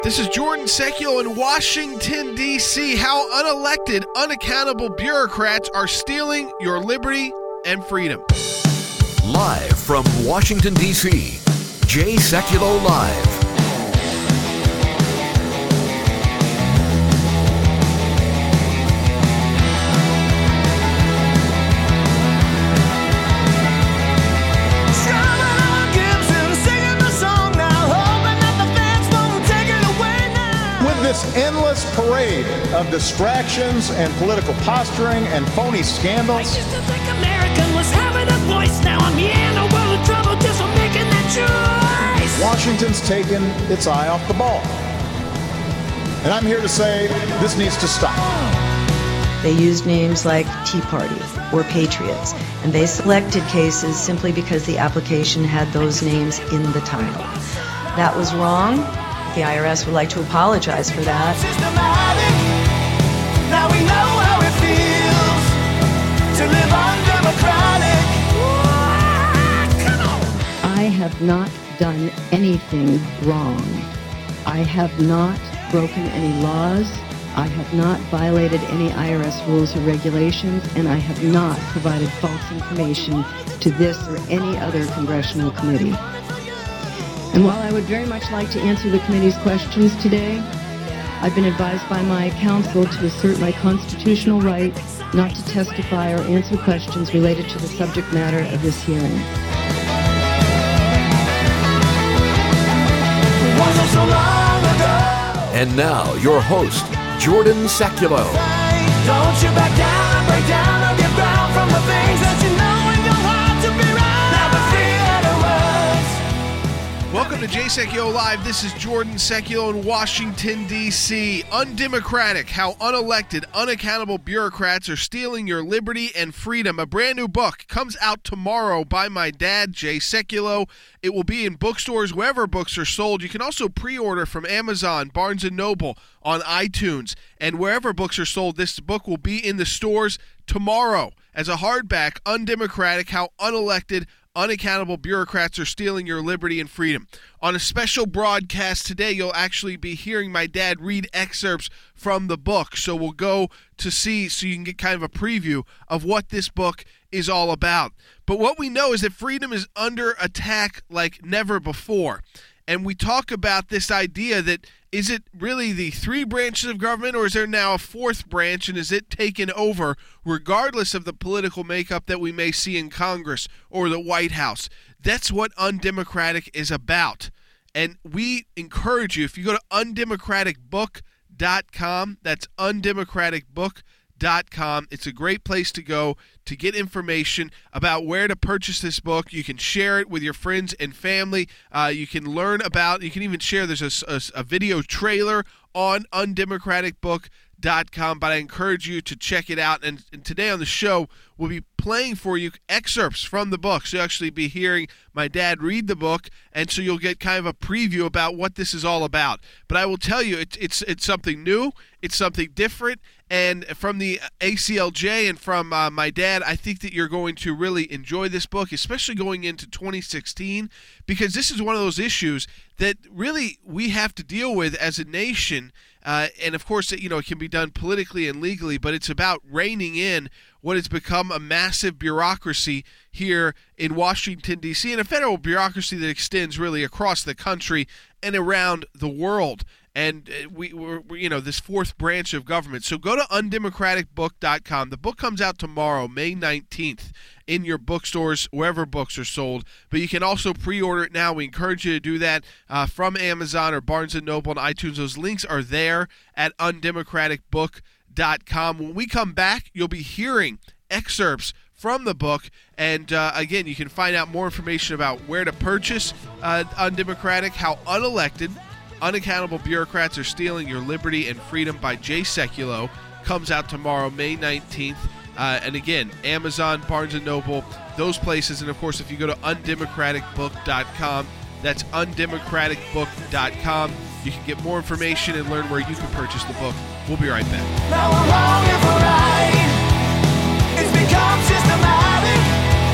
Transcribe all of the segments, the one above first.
This is Jordan Sekulow in Washington, D.C. How unelected, unaccountable bureaucrats are stealing your liberty and freedom. Live from Washington, D.C., Jay Sekulow Live. This endless parade of distractions and political posturing and phony scandals. I used to think American was having a voice. Now I'm in a world of trouble just for making that choice. Washington's taken its eye off the ball. And I'm here to say this needs to stop. They used names like Tea Party or Patriots, and they selected cases simply because the application had those names in the title. That was wrong. The IRS would like to apologize for that. Now we know how it feels to live undemocratic. I have not done anything wrong. I have not broken any laws. I have not violated any IRS rules or regulations, and I have not provided false information to this or any other congressional committee. And while I would very much like to answer the committee's questions today, I've been advised by my counsel to assert my constitutional right not to testify or answer questions related to the subject matter of this hearing. And now, your host, Jordan Sekulow. Don't you back down and break down or get bound from the things that you know in your heart to be right. Never free otherwise. Welcome to Jay Sekulow Live. This is Jordan Sekulow in Washington, D.C. Undemocratic, how unelected, unaccountable bureaucrats are stealing your liberty and freedom. A brand new book comes out tomorrow by my dad, Jay Sekulow. It will be in bookstores, wherever books are sold. You can also pre-order from Amazon, Barnes & Noble, on iTunes, and wherever books are sold. This book will be in the stores tomorrow as a hardback. Undemocratic, how unelected, unaccountable bureaucrats are stealing your liberty and freedom. On a special broadcast today, you'll actually be hearing my dad read excerpts from the book. So we'll go to see, so you can get kind of a preview of what this book is all about. But what we know is that freedom is under attack like never before. And we talk about this idea that, is it really the three branches of government, or is there now a fourth branch, and is it taken over regardless of the political makeup that we may see in Congress or the White House? That's what undemocratic is about. And we encourage you, if you go to undemocraticbook.com, that's undemocraticbook.com, it's a great place to go to get information about where to purchase this book. You can share it with your friends and family. You can learn about, you can even share, there's a video trailer on undemocraticbook.com, but I encourage you to check it out. And today on the show, we'll be playing for you excerpts from the book. So you'll actually be hearing my dad read the book, and so you'll get kind of a preview about what this is all about. But I will tell you, it's something new, it's something different, and from the ACLJ and from my dad, I think that you're going to really enjoy this book, especially going into 2016, because this is one of those issues that really we have to deal with as a nation. And of course, it can be done politically and legally, but it's about reining in what has become a massive bureaucracy here in Washington, D.C., and a federal bureaucracy that extends really across the country and around the world. And we're this fourth branch of government. So go to undemocraticbook.com. The book comes out tomorrow, May 19th, in your bookstores, wherever books are sold. But you can also pre-order it now. We encourage you to do that from Amazon or Barnes & Noble and iTunes. Those links are there at undemocraticbook.com. When we come back, you'll be hearing excerpts from the book. And again, you can find out more information about where to purchase Undemocratic, how unelected, unaccountable bureaucrats are stealing your liberty and freedom by Jay Sekulow. Comes out tomorrow, May 19th. And again, Amazon, Barnes & Noble, those places. And of course, if you go to undemocraticbook.com, that's undemocraticbook.com. You can get more information and learn where you can purchase the book. We'll be right back. Now we're wrong if we're right. It's become systematic.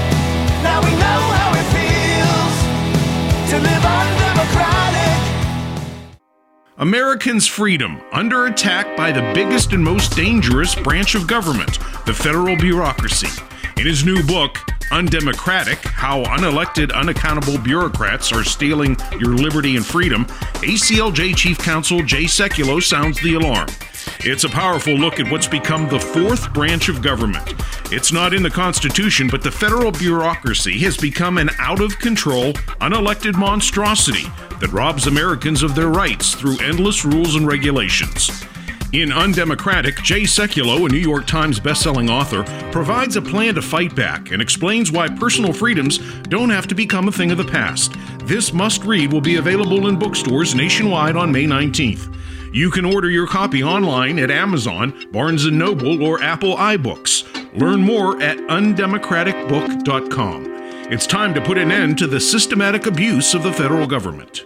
Now we know how it feels to live undemocratic. Americans' freedom under attack by the biggest and most dangerous branch of government, the federal bureaucracy. In his new book, Undemocratic: How Unelected, Unaccountable Bureaucrats Are Stealing Your Liberty and Freedom, ACLJ Chief Counsel Jay Sekulow sounds the alarm. It's a powerful look at what's become the fourth branch of government. It's not in the Constitution, but the federal bureaucracy has become an out-of-control, unelected monstrosity that robs Americans of their rights through endless rules and regulations. In Undemocratic, Jay Sekulow, a New York Times bestselling author, provides a plan to fight back and explains why personal freedoms don't have to become a thing of the past. This must-read will be available in bookstores nationwide on May 19th. You can order your copy online at Amazon, Barnes & Noble, or Apple iBooks. Learn more at undemocraticbook.com. It's time to put an end to the systematic abuse of the federal government.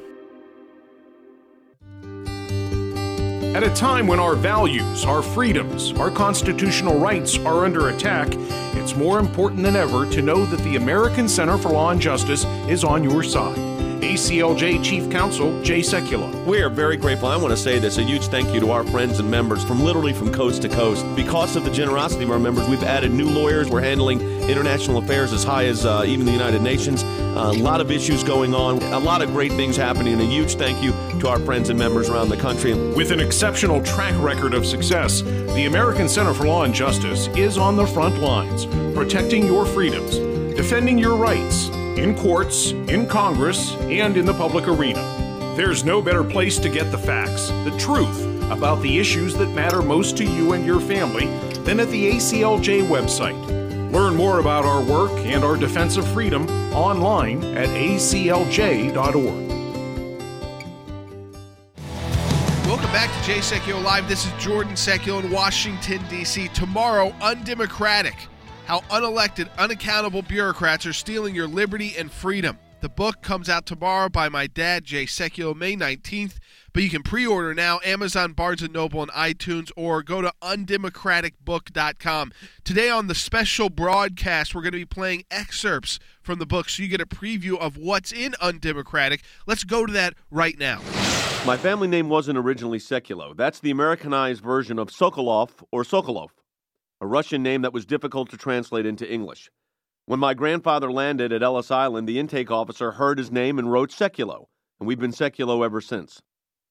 At a time when our values, our freedoms, our constitutional rights are under attack, it's more important than ever to know that the American Center for Law and Justice is on your side. ACLJ Chief Counsel Jay Sekulow. We are very grateful. I want to say this, a huge thank you to our friends and members from literally from coast to coast. Because of the generosity of our members, we've added new lawyers. We're handling international affairs as high as even the United Nations. A lot of issues going on, a lot of great things happening, and a huge thank you to our friends and members around the country. With an exceptional track record of success, the American Center for Law and Justice is on the front lines, protecting your freedoms, defending your rights, in courts, in Congress, and in the public arena. There's no better place to get the facts, the truth, about the issues that matter most to you and your family than at the ACLJ website. Learn more about our work and our defense of freedom online at aclj.org. Welcome back to Jay Sekulow Live. This is Jordan Sekulow in Washington, D.C. Tomorrow, Undemocratic: How Unelected, Unaccountable Bureaucrats Are Stealing Your Liberty and Freedom. The book comes out tomorrow by my dad, Jay Sekulow, May 19th. But you can pre-order now, Amazon, Barnes & Noble, and iTunes, or go to undemocraticbook.com. Today on the special broadcast, we're going to be playing excerpts from the book, so you get a preview of what's in Undemocratic. Let's go to that right now. My family name wasn't originally Sekulow. That's the Americanized version of Sokolov or Sokolov, a Russian name that was difficult to translate into English. When my grandfather landed at Ellis Island, the intake officer heard his name and wrote Sekulow, and we've been Sekulow ever since.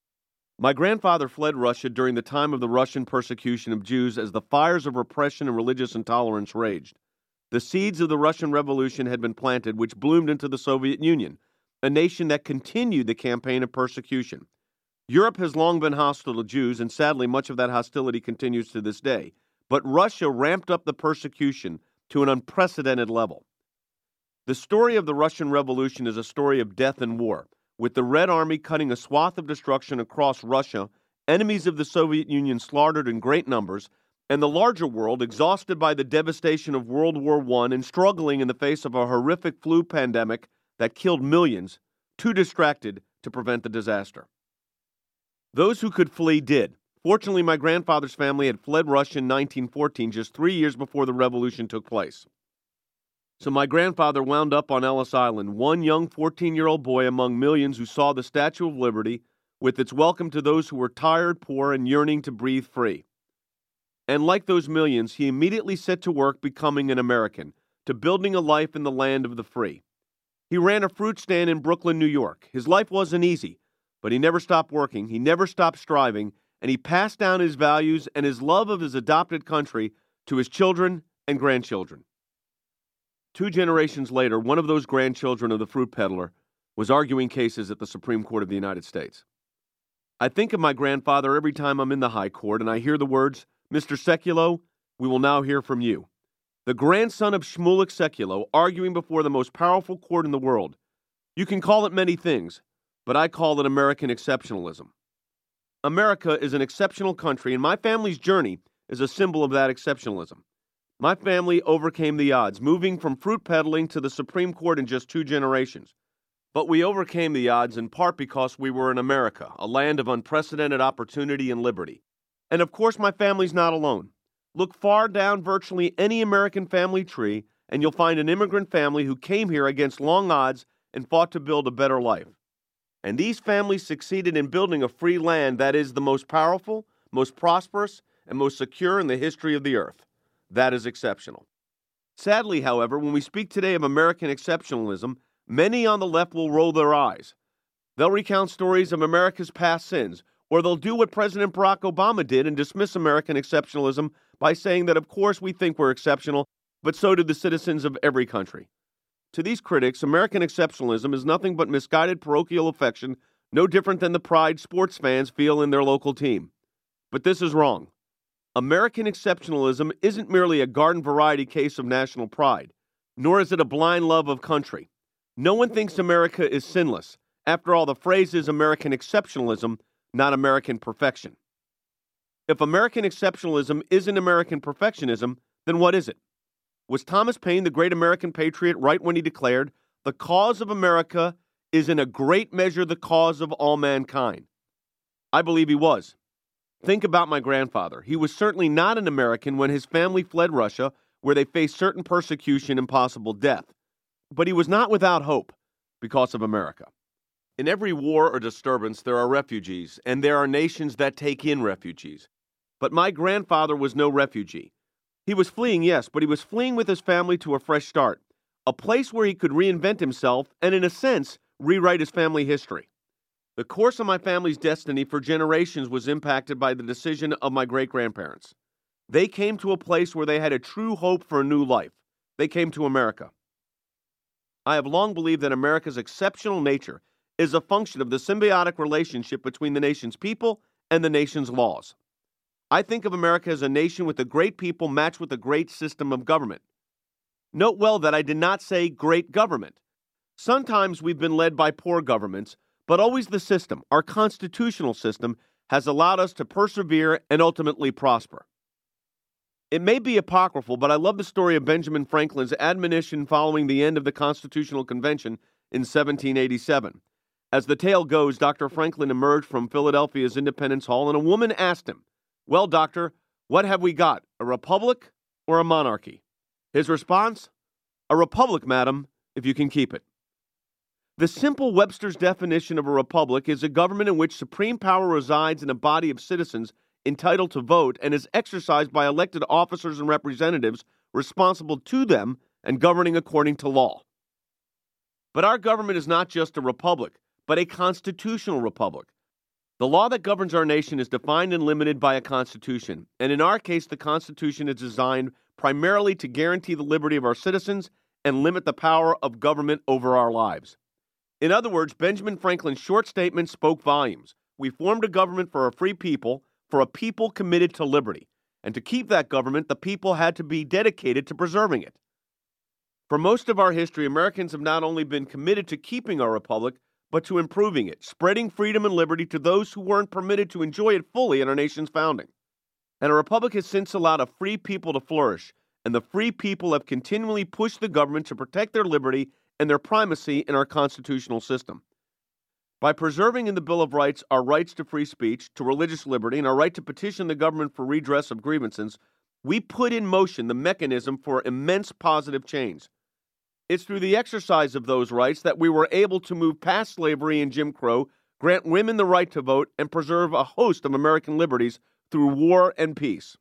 My grandfather fled Russia during the time of the Russian persecution of Jews as the fires of repression and religious intolerance raged. The seeds of the Russian Revolution had been planted, which bloomed into the Soviet Union, a nation that continued the campaign of persecution. Europe has long been hostile to Jews, and sadly much of that hostility continues to this day. But Russia ramped up the persecution to an unprecedented level. The story of the Russian Revolution is a story of death and war, with the Red Army cutting a swath of destruction across Russia, enemies of the Soviet Union slaughtered in great numbers, and the larger world exhausted by the devastation of World War I and struggling in the face of a horrific flu pandemic that killed millions, too distracted to prevent the disaster. Those who could flee did. Fortunately, my grandfather's family had fled Russia in 1914, just 3 years before the revolution took place. So my grandfather wound up on Ellis Island, one young 14-year-old boy among millions who saw the Statue of Liberty with its welcome to those who were tired, poor, and yearning to breathe free. And like those millions, he immediately set to work becoming an American, to building a life in the land of the free. He ran a fruit stand in Brooklyn, New York. His life wasn't easy, but he never stopped working, he never stopped striving, and he passed down his values and his love of his adopted country to his children and grandchildren. 2 generations later, one of those grandchildren of the fruit peddler was arguing cases at the Supreme Court of the United States. I think of my grandfather every time I'm in the high court and I hear the words, "Mr. Sekulow, we will now hear from you." The grandson of Shmulik Sekulow arguing before the most powerful court in the world. You can call it many things, but I call it American exceptionalism. America is an exceptional country, and my family's journey is a symbol of that exceptionalism. My family overcame the odds, moving from fruit peddling to the Supreme Court in just 2 generations. But we overcame the odds in part because we were in America, a land of unprecedented opportunity and liberty. And of course, my family's not alone. Look far down virtually any American family tree, and you'll find an immigrant family who came here against long odds and fought to build a better life. And these families succeeded in building a free land that is the most powerful, most prosperous, and most secure in the history of the earth. That is exceptional. Sadly, however, when we speak today of American exceptionalism, many on the left will roll their eyes. They'll recount stories of America's past sins, or they'll do what President Barack Obama did and dismiss American exceptionalism by saying that, of course, we think we're exceptional, but so do the citizens of every country. To these critics, American exceptionalism is nothing but misguided parochial affection, no different than the pride sports fans feel in their local team. But this is wrong. American exceptionalism isn't merely a garden variety case of national pride, nor is it a blind love of country. No one thinks America is sinless. After all, the phrase is American exceptionalism, not American perfection. If American exceptionalism isn't American perfectionism, then what is it? Was Thomas Paine, the great American patriot, right when he declared, "The cause of America is in a great measure the cause of all mankind"? I believe he was. Think about my grandfather. He was certainly not an American when his family fled Russia, where they faced certain persecution and possible death. But he was not without hope because of America. In every war or disturbance, there are refugees, and there are nations that take in refugees. But my grandfather was no refugee. He was fleeing, yes, but he was fleeing with his family to a fresh start, a place where he could reinvent himself and, in a sense, rewrite his family history. The course of my family's destiny for generations was impacted by the decision of my great-grandparents. They came to a place where they had a true hope for a new life. They came to America. I have long believed that America's exceptional nature is a function of the symbiotic relationship between the nation's people and the nation's laws. I think of America as a nation with a great people matched with a great system of government. Note well that I did not say great government. Sometimes we've been led by poor governments, but always the system, our constitutional system, has allowed us to persevere and ultimately prosper. It may be apocryphal, but I love the story of Benjamin Franklin's admonition following the end of the Constitutional Convention in 1787. As the tale goes, Dr. Franklin emerged from Philadelphia's Independence Hall, and a woman asked him, "Well, doctor, what have we got, a republic or a monarchy?" His response, "A republic, madam, if you can keep it." The simple Webster's definition of a republic is a government in which supreme power resides in a body of citizens entitled to vote and is exercised by elected officers and representatives responsible to them and governing according to law. But our government is not just a republic, but a constitutional republic. The law that governs our nation is defined and limited by a constitution, and in our case, the Constitution is designed primarily to guarantee the liberty of our citizens and limit the power of government over our lives. In other words, Benjamin Franklin's short statement spoke volumes. We formed a government for a free people, for a people committed to liberty, and to keep that government, the people had to be dedicated to preserving it. For most of our history, Americans have not only been committed to keeping our republic, but to improving it, spreading freedom and liberty to those who weren't permitted to enjoy it fully in our nation's founding. And a republic has since allowed a free people to flourish, and the free people have continually pushed the government to protect their liberty and their primacy in our constitutional system. By preserving in the Bill of Rights our rights to free speech, to religious liberty, and our right to petition the government for redress of grievances, we put in motion the mechanism for immense positive change. It's through the exercise of those rights that we were able to move past slavery and Jim Crow, grant women the right to vote, and preserve a host of American liberties through war and peace.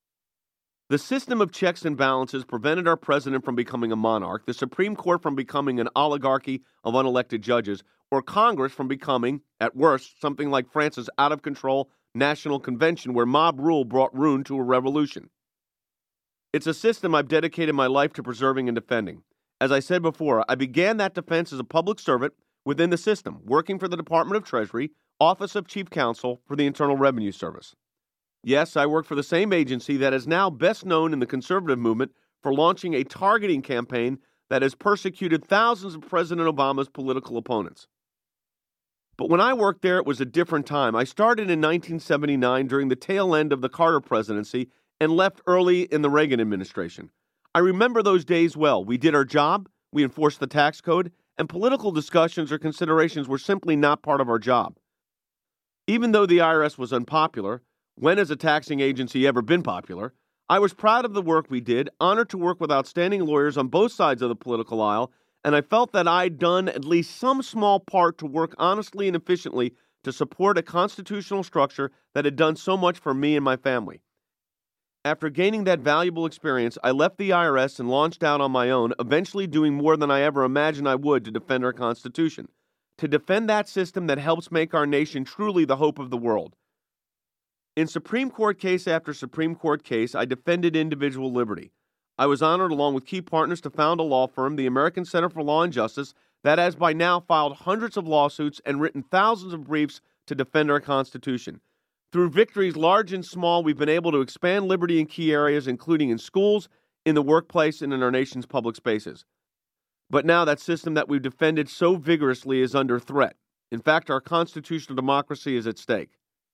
The system of checks and balances prevented our president from becoming a monarch, the Supreme Court from becoming an oligarchy of unelected judges, or Congress from becoming, at worst, something like France's out-of-control national convention where mob rule brought ruin to a revolution. It's a system I've dedicated my life to preserving and defending. As I said before, I began that defense as a public servant within the system, working for the Department of Treasury, Office of Chief Counsel for the Internal Revenue Service. Yes, I work for the same agency that is now best known in the conservative movement for launching a targeting campaign that has persecuted thousands of President Obama's political opponents. But when I worked there, it was a different time. I started in 1979 during the tail end of the Carter presidency and left early in the Reagan administration. I remember those days well. We did our job, we enforced the tax code, and political discussions or considerations were simply not part of our job. Even though the IRS was unpopular, when has a taxing agency ever been popular? I was proud of the work we did, honored to work with outstanding lawyers on both sides of the political aisle, and I felt that I'd done at least some small part to work honestly and efficiently to support a constitutional structure that had done so much for me and my family. After gaining that valuable experience, I left the IRS and launched out on my own, eventually doing more than I ever imagined I would to defend our Constitution, to defend that system that helps make our nation truly the hope of the world. In Supreme Court case after Supreme Court case, I defended individual liberty. I was honored, along with key partners, to found a law firm, the American Center for Law and Justice, that has by now filed hundreds of lawsuits and written thousands of briefs to defend our Constitution. Through victories large and small, we've been able to expand liberty in key areas, including in schools, in the workplace, and in our nation's public spaces. But now that system that we've defended so vigorously is under threat. In fact, our constitutional democracy is at stake.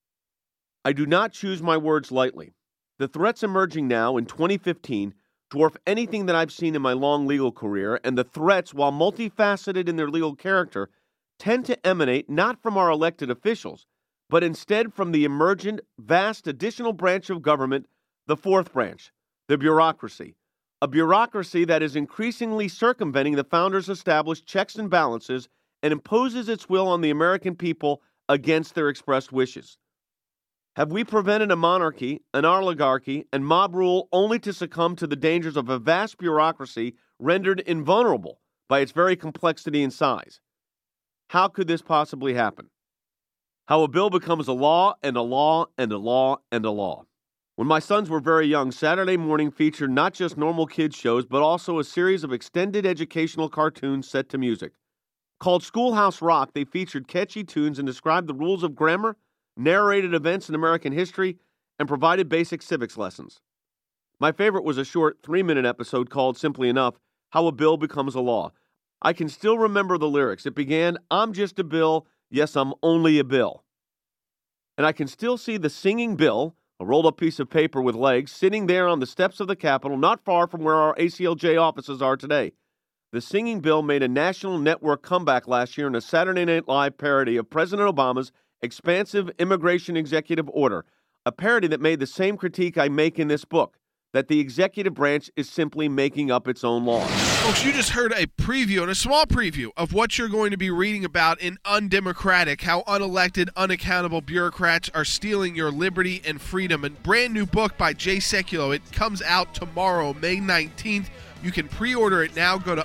I do not choose my words lightly. The threats emerging now in 2015 dwarf anything that I've seen in my long legal career, and the threats, while multifaceted in their legal character, tend to emanate not from our elected officials, but instead from the emergent, vast additional branch of government, the fourth branch, the bureaucracy. A bureaucracy that is increasingly circumventing the founders' established checks and balances and imposes its will on the American people against their expressed wishes. Have we prevented a monarchy, an oligarchy, and mob rule only to succumb to the dangers of a vast bureaucracy rendered invulnerable by its very complexity and size? How could this possibly happen? How a bill becomes a law and a law and a law and a law. When my sons were very young, Saturday morning featured not just normal kids shows, but also a series of extended educational cartoons set to music. Called Schoolhouse Rock, they featured catchy tunes and described the rules of grammar, narrated events in American history, and provided basic civics lessons. My favorite was a short 3-minute episode called, simply enough, How a Bill Becomes a Law. I can still remember the lyrics. It began, "I'm just a bill, yes, I'm only a bill." And I can still see the singing bill, a rolled-up piece of paper with legs, sitting there on the steps of the Capitol, not far from where our ACLJ offices are today. The singing bill made a national network comeback last year in a Saturday Night Live parody of President Obama's expansive immigration executive order, a parody that made the same critique I make in this book, that the executive branch is simply making up its own laws. Folks, you just heard a preview, and a small preview, of what you're going to be reading about in Undemocratic, How Unelected, Unaccountable Bureaucrats Are Stealing Your Liberty and Freedom, a brand new book by Jay Sekulow. It comes out tomorrow, May 19th. You can pre-order it now. Go to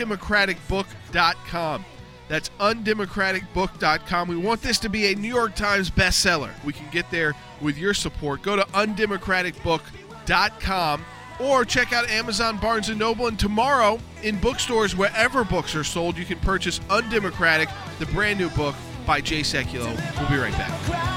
undemocraticbook.com. That's undemocraticbook.com. We want this to be a New York Times bestseller. We can get there with your support. Go to undemocraticbook.com or check out Amazon, Barnes & Noble, and tomorrow in bookstores wherever books are sold, you can purchase Undemocratic, the brand new book by Jay Sekulow. We'll be right back.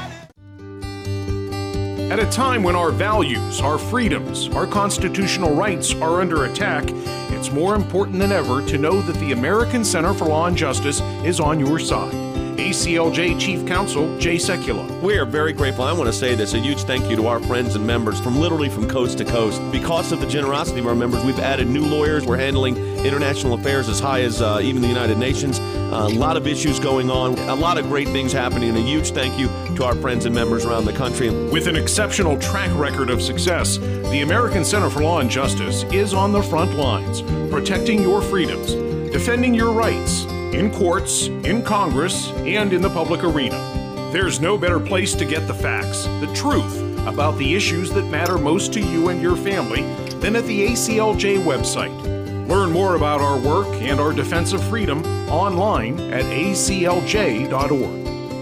At a time when our values, our freedoms, our constitutional rights are under attack, it's more important than ever to know that the American Center for Law and Justice is on your side. ACLJ Chief Counsel Jay Sekulow. We are very grateful. I want to say this, a huge thank you to our friends and members from literally from coast to coast. Because of the generosity of our members, we've added new lawyers. We're handling international affairs as high as even the United Nations. A lot of issues going on, a lot of great things happening, and a huge thank you to our friends and members around the country. With an exceptional track record of success, the American Center for Law and Justice is on the front lines, protecting your freedoms, defending your rights, in courts, in Congress, and in the public arena. There's no better place to get the facts, the truth, about the issues that matter most to you and your family than at the ACLJ website. Learn more about our work and our defense of freedom online at aclj.org.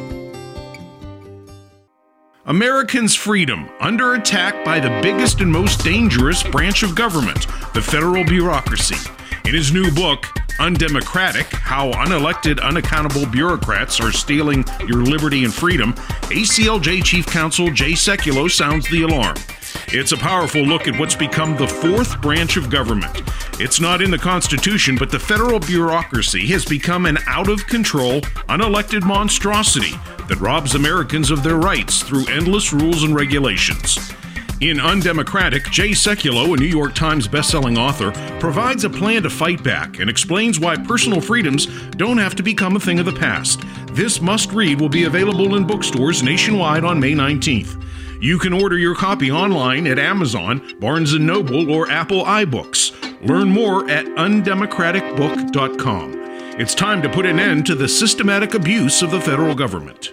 Americans' freedom under attack by the biggest and most dangerous branch of government, the federal bureaucracy. In his new book, Undemocratic, How Unelected, Unaccountable Bureaucrats Are Stealing Your Liberty and Freedom, ACLJ Chief Counsel Jay Sekulow sounds the alarm. It's a powerful look at what's become the fourth branch of government. It's not in the Constitution, but the federal bureaucracy has become an out-of-control, unelected monstrosity that robs Americans of their rights through endless rules and regulations. In Undemocratic, Jay Sekulow, a New York Times bestselling author, provides a plan to fight back and explains why personal freedoms don't have to become a thing of the past. This must-read will be available in bookstores nationwide on May 19th. You can order your copy online at Amazon, Barnes & Noble, or Apple iBooks. Learn more at undemocraticbook.com. It's time to put an end to the systematic abuse of the federal government.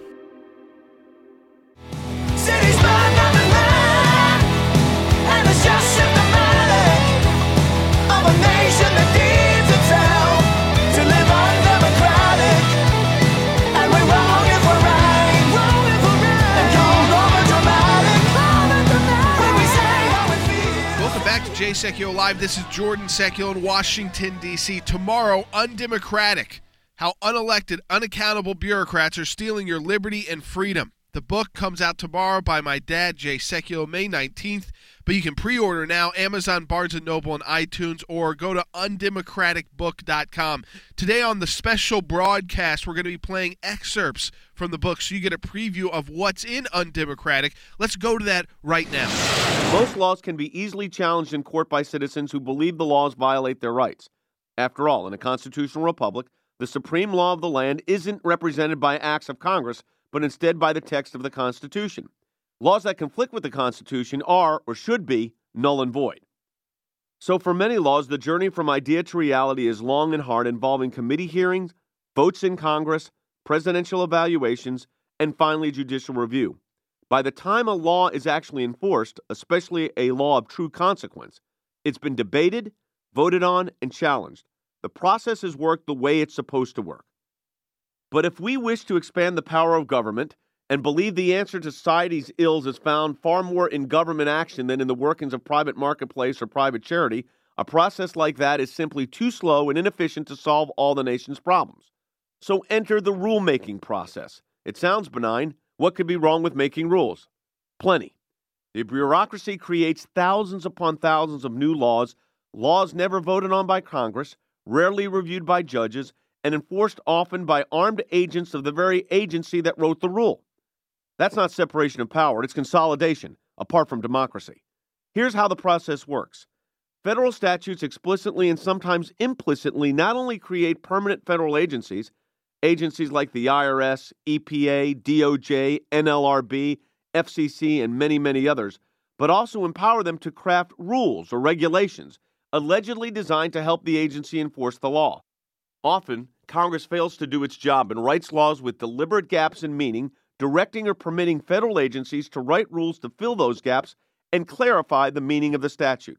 Cities burn down the land, and it's just symptomatic of a nation that deems itself to live undemocratic. And we're wrong if we're right, and cold overdramatic when we say how we feel. Welcome back to Jay Sekulow Live. This is Jordan Sekulow in Washington, D.C. Tomorrow, Undemocratic: How Unelected, Unaccountable Bureaucrats Are Stealing Your Liberty and Freedom. The book comes out tomorrow by my dad, Jay Sekulow, May 19th, but you can pre-order now, Amazon, Barnes & Noble, and iTunes, or go to undemocraticbook.com. Today on the special broadcast, we're going to be playing excerpts from the book, so you get a preview of what's in Undemocratic. Let's go to that right now. Most laws can be easily challenged in court by citizens who believe the laws violate their rights. After all, in a constitutional republic, the supreme law of the land isn't represented by acts of Congress, but instead by the text of the Constitution. Laws that conflict with the Constitution are, or should be, null and void. So for many laws, the journey from idea to reality is long and hard, involving committee hearings, votes in Congress, presidential evaluations, and finally judicial review. By the time a law is actually enforced, especially a law of true consequence, it's been debated, voted on, and challenged. The process has worked the way it's supposed to work. But if we wish to expand the power of government and believe the answer to society's ills is found far more in government action than in the workings of private marketplace or private charity, a process like that is simply too slow and inefficient to solve all the nation's problems. So enter the rulemaking process. It sounds benign. What could be wrong with making rules? Plenty. The bureaucracy creates thousands upon thousands of new laws, laws never voted on by Congress, rarely reviewed by judges, and enforced often by armed agents of the very agency that wrote the rule. That's not separation of power, it's consolidation, apart from democracy. Here's how the process works. Federal statutes explicitly and sometimes implicitly not only create permanent federal agencies like the IRS, EPA, DOJ, NLRB, FCC, and many, many others, but also empower them to craft rules or regulations allegedly designed to help the agency enforce the law. Often, Congress fails to do its job and writes laws with deliberate gaps in meaning, directing or permitting federal agencies to write rules to fill those gaps and clarify the meaning of the statute.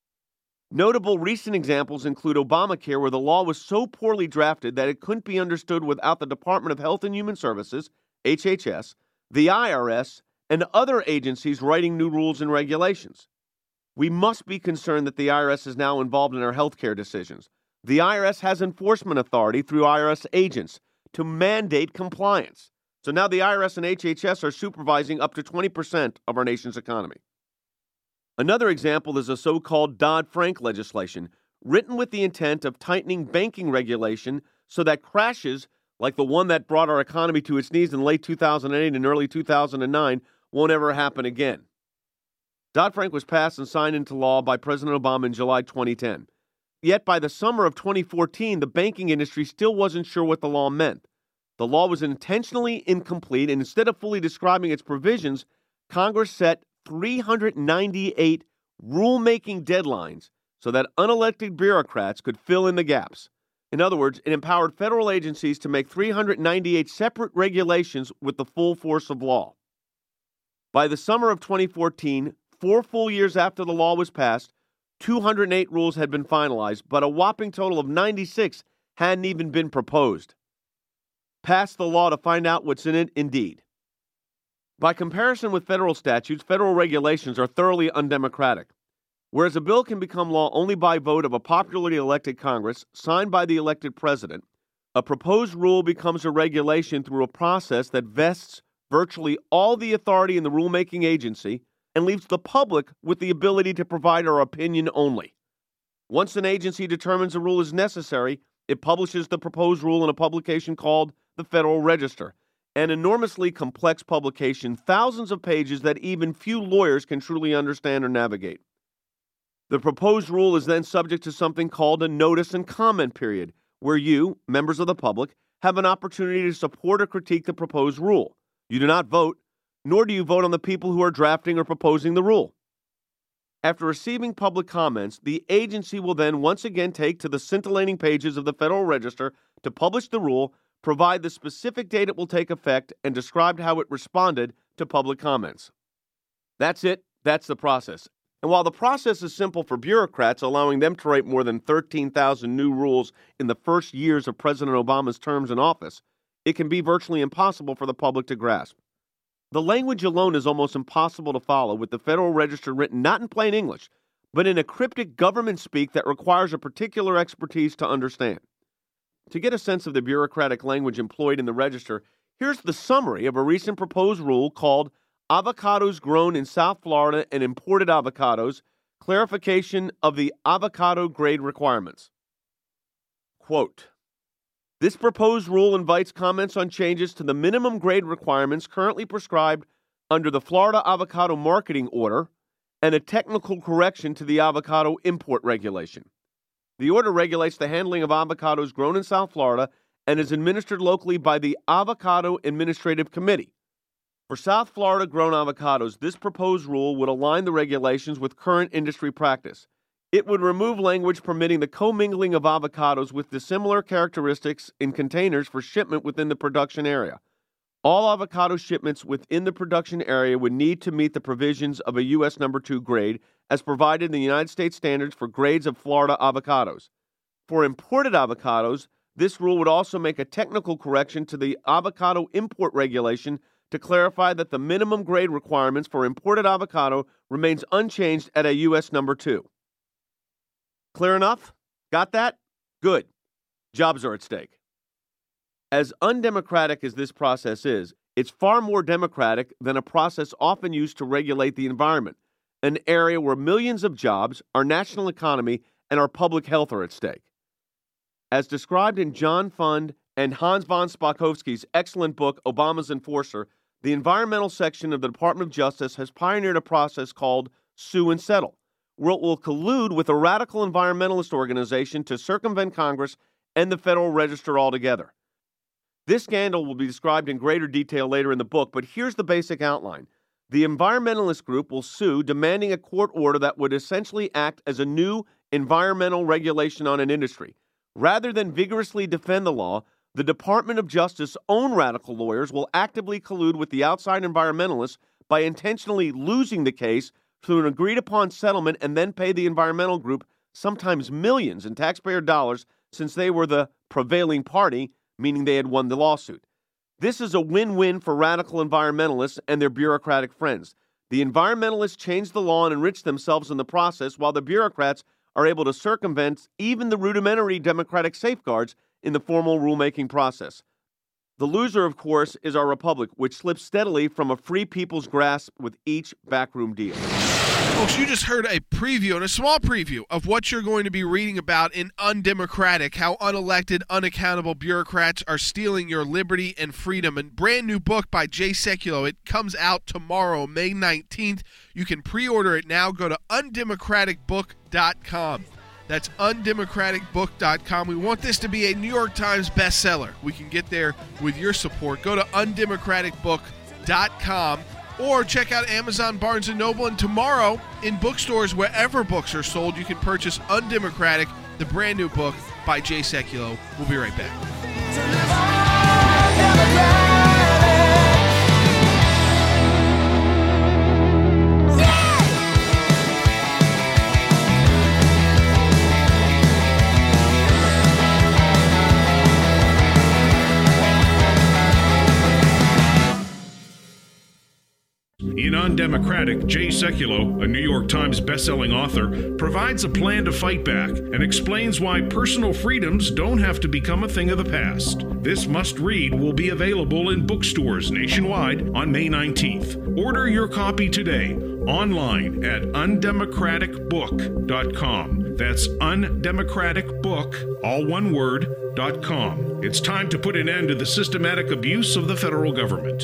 Notable recent examples include Obamacare, where the law was so poorly drafted that it couldn't be understood without the Department of Health and Human Services, HHS, the IRS, and other agencies writing new rules and regulations. We must be concerned that the IRS is now involved in our healthcare decisions. The IRS has enforcement authority through IRS agents to mandate compliance. So now the IRS and HHS are supervising up to 20% of our nation's economy. Another example is the so-called Dodd-Frank legislation, written with the intent of tightening banking regulation so that crashes like the one that brought our economy to its knees in late 2008 and early 2009 won't ever happen again. Dodd-Frank was passed and signed into law by President Obama in July 2010. Yet by the summer of 2014, the banking industry still wasn't sure what the law meant. The law was intentionally incomplete, and instead of fully describing its provisions, Congress set 398 rulemaking deadlines so that unelected bureaucrats could fill in the gaps. In other words, it empowered federal agencies to make 398 separate regulations with the full force of law. By the summer of 2014, 4 full years after the law was passed, 208 rules had been finalized, but a whopping total of 96 hadn't even been proposed. Pass the law to find out what's in it, indeed. By comparison with federal statutes, federal regulations are thoroughly undemocratic. Whereas a bill can become law only by vote of a popularly elected Congress, signed by the elected president, a proposed rule becomes a regulation through a process that vests virtually all the authority in the rulemaking agency and leaves the public with the ability to provide our opinion only. Once an agency determines a rule is necessary, it publishes the proposed rule in a publication called the Federal Register, an enormously complex publication, thousands of pages that even few lawyers can truly understand or navigate. The proposed rule is then subject to something called a notice and comment period, where you, members of the public, have an opportunity to support or critique the proposed rule. You do not vote, nor do you vote on the people who are drafting or proposing the rule. After receiving public comments, the agency will then once again take to the scintillating pages of the Federal Register to publish the rule, provide the specific date it will take effect, and describe how it responded to public comments. That's it. That's the process. And while the process is simple for bureaucrats, allowing them to write more than 13,000 new rules in the first years of President Obama's terms in office, it can be virtually impossible for the public to grasp. The language alone is almost impossible to follow, with the Federal Register written not in plain English, but in a cryptic government speak that requires a particular expertise to understand. To get a sense of the bureaucratic language employed in the Register, here's the summary of a recent proposed rule called Avocados Grown in South Florida and Imported Avocados, Clarification of the Avocado Grade Requirements. Quote, this proposed rule invites comments on changes to the minimum grade requirements currently prescribed under the Florida Avocado Marketing Order and a technical correction to the avocado import regulation. The order regulates the handling of avocados grown in South Florida and is administered locally by the Avocado Administrative Committee. For South Florida grown avocados, this proposed rule would align the regulations with current industry practice. It would remove language permitting the commingling of avocados with dissimilar characteristics in containers for shipment within the production area. All avocado shipments within the production area would need to meet the provisions of a U.S. No. 2 grade as provided in the United States standards for grades of Florida avocados. For imported avocados, this rule would also make a technical correction to the avocado import regulation to clarify that the minimum grade requirements for imported avocado remains unchanged at a U.S. No. 2. Clear enough? Got that? Good. Jobs are at stake. As undemocratic as this process is, it's far more democratic than a process often used to regulate the environment, an area where millions of jobs, our national economy, and our public health are at stake. As described in John Fund and Hans von Spakovsky's excellent book, Obama's Enforcer, the environmental section of the Department of Justice has pioneered a process called Sue and Settle, where it will collude with a radical environmentalist organization to circumvent Congress and the Federal Register altogether. This scandal will be described in greater detail later in the book, but here's the basic outline. The environmentalist group will sue, demanding a court order that would essentially act as a new environmental regulation on an industry. Rather than vigorously defend the law, the Department of Justice's own radical lawyers will actively collude with the outside environmentalists by intentionally losing the case through an agreed-upon settlement and then pay the environmental group sometimes millions in taxpayer dollars since they were the prevailing party, meaning they had won the lawsuit. This is a win-win for radical environmentalists and their bureaucratic friends. The environmentalists change the law and enrich themselves in the process, while the bureaucrats are able to circumvent even the rudimentary democratic safeguards in the formal rulemaking process. The loser, of course, is our republic, which slips steadily from a free people's grasp with each backroom deal. Folks, you just heard a preview, and a small preview, of what you're going to be reading about in Undemocratic, how unelected, unaccountable bureaucrats are stealing your liberty and freedom. A brand new book by Jay Sekulow. It comes out tomorrow, May 19th. You can pre-order it now. Go to undemocraticbook.com. That's undemocraticbook.com. We want this to be a New York Times bestseller. We can get there with your support. Go to undemocraticbook.com or check out Amazon, Barnes & Noble, and tomorrow in bookstores wherever books are sold, you can purchase Undemocratic, the brand new book by Jay Sekulow. We'll be right back. In Undemocratic, Jay Sekulow, a New York Times bestselling author, provides a plan to fight back and explains why personal freedoms don't have to become a thing of the past. This must-read will be available in bookstores nationwide on May 19th. Order your copy today online at undemocraticbook.com. That's undemocraticbook, all one word, .com. It's time to put an end to the systematic abuse of the federal government.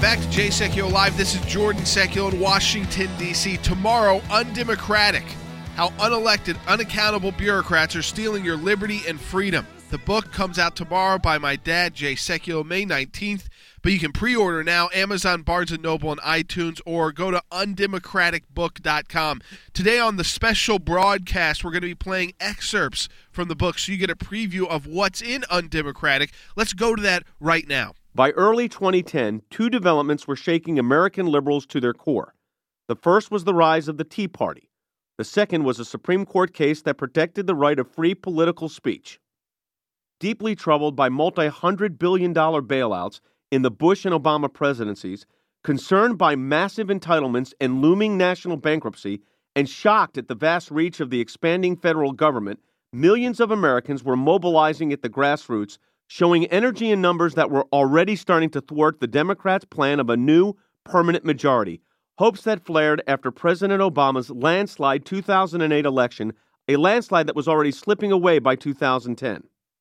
back to Jay Sekulow Live. This is Jordan Sekulow in Washington, D.C. Tomorrow, Undemocratic: How Unelected, Unaccountable Bureaucrats Are Stealing Your Liberty and Freedom. The book comes out tomorrow by my dad, Jay Sekulow, May 19th. But you can pre-order now, Amazon, Barnes & Noble, and iTunes, or go to undemocraticbook.com. Today on the special broadcast, we're going to be playing excerpts from the book so you get a preview of what's in Undemocratic. Let's go to that right now. By early 2010, two developments were shaking American liberals to their core. The first was the rise of the Tea Party. The second was a Supreme Court case that protected the right of free political speech. Deeply troubled by multi-hundred-billion-dollar bailouts in the Bush and Obama presidencies, concerned by massive entitlements and looming national bankruptcy, and shocked at the vast reach of the expanding federal government, millions of Americans were mobilizing at the grassroots, showing energy in numbers that were already starting to thwart the Democrats' plan of a new permanent majority, hopes that flared after President Obama's landslide 2008 election, a landslide that was already slipping away by 2010.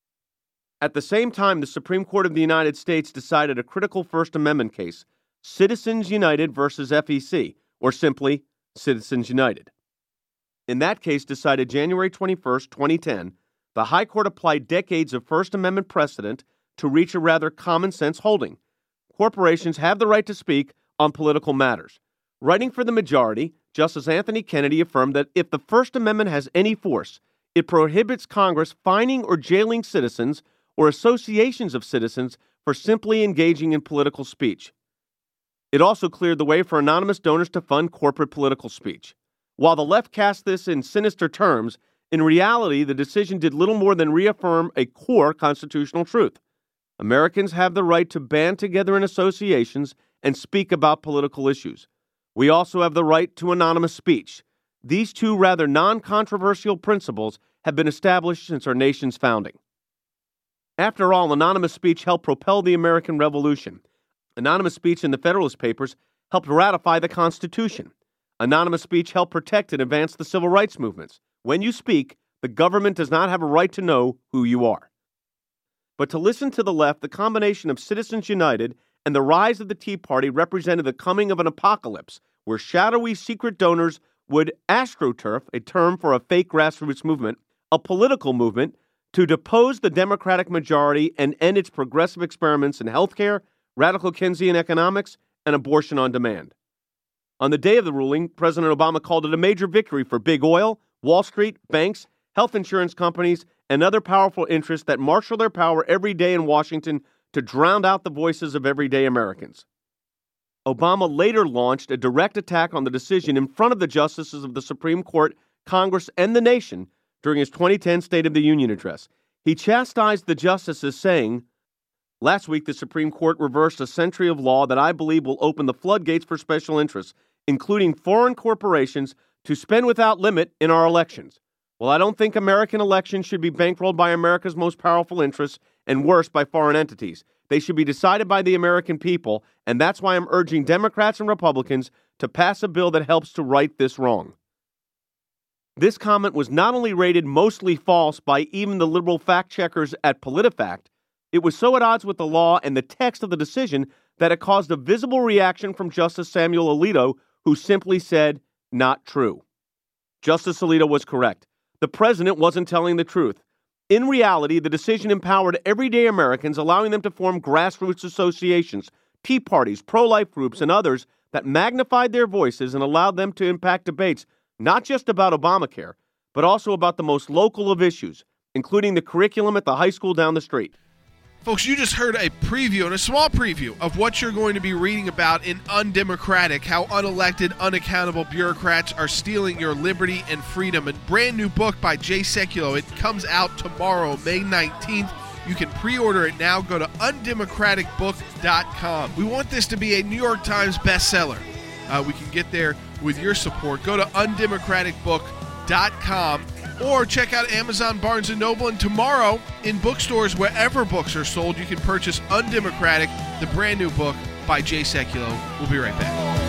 At the same time, the Supreme Court of the United States decided a critical First Amendment case, Citizens United versus FEC, or simply Citizens United. In that case, decided January 21st, 2010, the High Court applied decades of First Amendment precedent to reach a rather common-sense holding. Corporations have the right to speak on political matters. Writing for the majority, Justice Anthony Kennedy affirmed that if the First Amendment has any force, it prohibits Congress fining or jailing citizens or associations of citizens for simply engaging in political speech. It also cleared the way for anonymous donors to fund corporate political speech. While the left cast this in sinister terms, in reality, the decision did little more than reaffirm a core constitutional truth. Americans have the right to band together in associations and speak about political issues. We also have the right to anonymous speech. These two rather non-controversial principles have been established since our nation's founding. After all, anonymous speech helped propel the American Revolution. Anonymous speech in the Federalist Papers helped ratify the Constitution. Anonymous speech helped protect and advance the civil rights movements. When you speak, the government does not have a right to know who you are. But to listen to the left, the combination of Citizens United and the rise of the Tea Party represented the coming of an apocalypse where shadowy secret donors would astroturf, a term for a fake grassroots movement, a political movement, to depose the Democratic majority and end its progressive experiments in healthcare, radical Keynesian economics, and abortion on demand. On the day of the ruling, President Obama called it a major victory for big oil, Wall Street, banks, health insurance companies, and other powerful interests that marshal their power every day in Washington to drown out the voices of everyday Americans. Obama later launched a direct attack on the decision in front of the justices of the Supreme Court, Congress, and the nation during his 2010 State of the Union address. He chastised the justices, saying, "Last week, the Supreme Court reversed a century of law that I believe will open the floodgates for special interests, including foreign corporations, to spend without limit in our elections. Well, I don't think American elections should be bankrolled by America's most powerful interests and worse by foreign entities. They should be decided by the American people, and that's why I'm urging Democrats and Republicans to pass a bill that helps to right this wrong." This comment was not only rated mostly false by even the liberal fact-checkers at PolitiFact, it was so at odds with the law and the text of the decision that it caused a visible reaction from Justice Samuel Alito, who simply said, "Not true." Justice Alito was correct. The president wasn't telling the truth. In reality, the decision empowered everyday Americans, allowing them to form grassroots associations, tea parties, pro-life groups, and others that magnified their voices and allowed them to impact debates not just about Obamacare, but also about the most local of issues, including the curriculum at the high school down the street. Folks, you just heard a preview, and a small preview, of what you're going to be reading about in Undemocratic: How Unelected, Unaccountable Bureaucrats Are Stealing Your Liberty and Freedom. A brand new book by Jay Sekulow. It comes out tomorrow, May 19th. You can pre-order it now. Go to undemocraticbook.com. We want this to be a New York Times bestseller. We can get there with your support. Go to undemocraticbook.com or check out Amazon, Barnes & Noble, and tomorrow in bookstores wherever books are sold, you can purchase Undemocratic, the brand new book by Jay Sekulow. We'll be right back.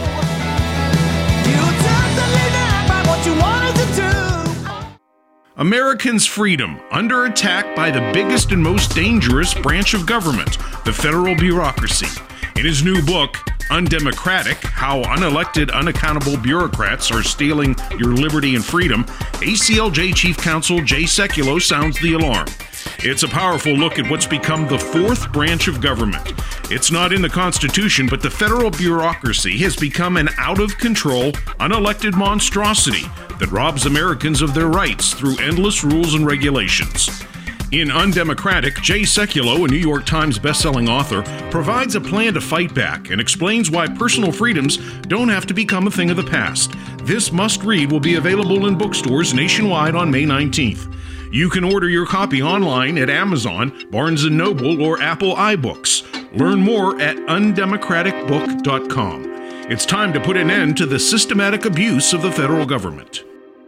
Americans' freedom under attack by the biggest and most dangerous branch of government, the federal bureaucracy. In his new book, Undemocratic, How Unelected, Unaccountable Bureaucrats Are Stealing Your Liberty and Freedom, ACLJ Chief Counsel Jay Sekulow sounds the alarm. It's a powerful look at what's become the fourth branch of government. It's not in the Constitution, but the federal bureaucracy has become an out-of-control, unelected monstrosity that robs Americans of their rights through endless rules and regulations. In Undemocratic, Jay Sekulow, a New York Times bestselling author, provides a plan to fight back and explains why personal freedoms don't have to become a thing of the past. This must-read will be available in bookstores nationwide on May 19th. You can order your copy online at Amazon, Barnes & Noble, or Apple iBooks. Learn more at undemocraticbook.com. It's time to put an end to the systematic abuse of the federal government.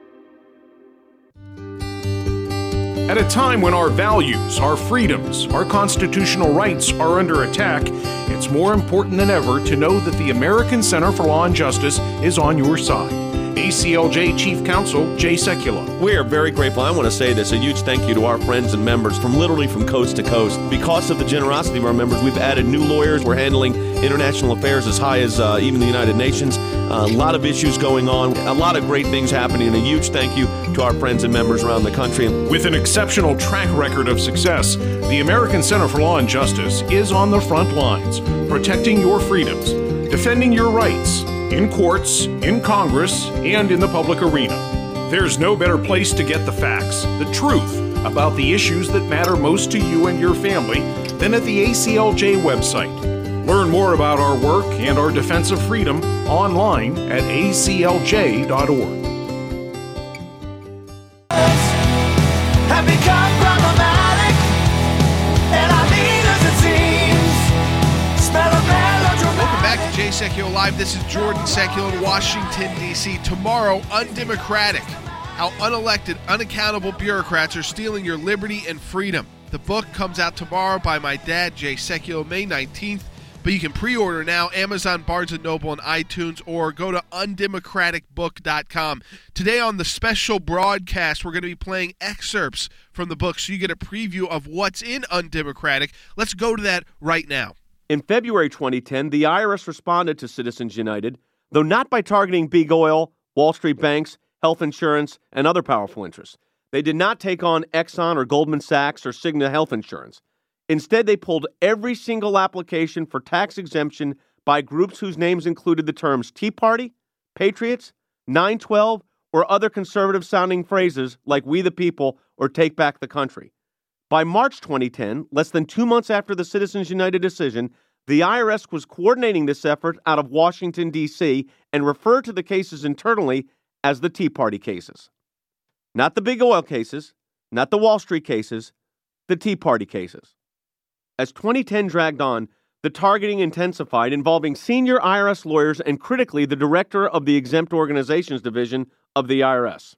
At a time when our values, our freedoms, our constitutional rights are under attack, it's more important than ever to know that the American Center for Law and Justice is on your side. ACLJ Chief Counsel Jay Sekulow. We are very grateful. I want to say this, a huge thank you to our friends and members from literally from coast to coast. Because of the generosity of our members, we've added new lawyers. We're handling international affairs as high as even the United Nations. A lot of issues going on, a lot of great things happening, and a huge thank you to our friends and members around the country. With an exceptional track record of success, the American Center for Law and Justice is on the front lines, protecting your freedoms, defending your rights, in courts, in Congress, and in the public arena. There's no better place to get the facts, the truth, about the issues that matter most to you and your family than at the ACLJ website. Learn more about our work and our defense of freedom online at aclj.org. Have become problematic, and our leaders, it seems, smell of melodrama. Welcome back to Jay Sekulow Live. This is Jordan Sekulow in Washington, D.C. Tomorrow, Undemocratic, How Unelected, Unaccountable Bureaucrats Are Stealing Your Liberty and Freedom. The book comes out tomorrow by my dad, Jay Sekulow, May 19th. But you can pre-order now, Amazon, Barnes & Noble, and iTunes, or go to undemocraticbook.com. Today on the special broadcast, we're going to be playing excerpts from the book, so you get a preview of what's in Undemocratic. Let's go to that right now. In February 2010, the IRS responded to Citizens United, though not by targeting big oil, Wall Street banks, health insurance, and other powerful interests. They did not take on Exxon or Goldman Sachs or Cigna Health Insurance. Instead, they pulled every single application for tax exemption by groups whose names included the terms Tea Party, Patriots, 9/12, or other conservative-sounding phrases like We the People or Take Back the Country. By March 2010, less than 2 months after the Citizens United decision, the IRS was coordinating this effort out of Washington, D.C., and referred to the cases internally as the Tea Party cases. Not the big oil cases, not the Wall Street cases, the Tea Party cases. As 2010 dragged on, the targeting intensified, involving senior IRS lawyers and, critically, the director of the Exempt Organizations Division of the IRS.